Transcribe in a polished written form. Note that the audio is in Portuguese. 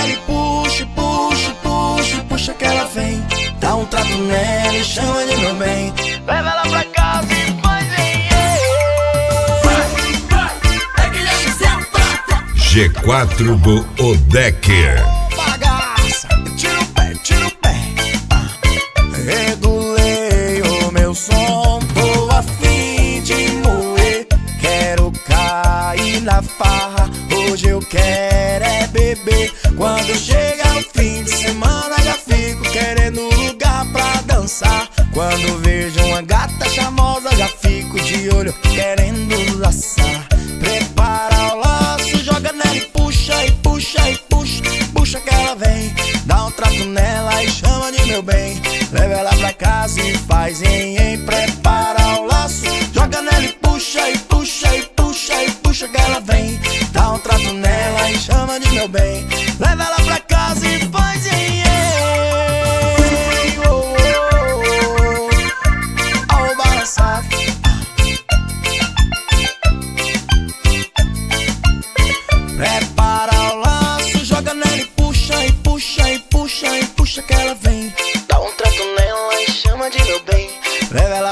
nela e puxa, puxa, puxa, puxa que ela vem. Dá um trato nela e chama de meu bem. Leva ela pra casa e faz G4 do Odecker. bagaça, tira o pé, tira o pé. Regulei o meu som, tô a fim de moer. Quero cair na farra, hoje eu quero é beber. Quando chega o fim de semana já fico querendo lugar pra dançar. Quando vejo uma gata charmosa já fico de olho querendo laçar. Prepara o laço, joga nela e puxa, e puxa, e puxa, puxa que ela vem. Dá um trato nela e chama de meu bem. Leva ela pra casa e faz em. Prepara o laço, joga nela e puxa, e puxa, e puxa, e puxa que ela vem. Dá um trato nela e chama de meu bem. Leva ela pra casa e faz em. Oh, oh, oh, oh, balançado. Prepara o laço, joga nela e puxa, e puxa, e puxa, e puxa que ela vem. Dá um trato nela e chama de meu bem. Leva ela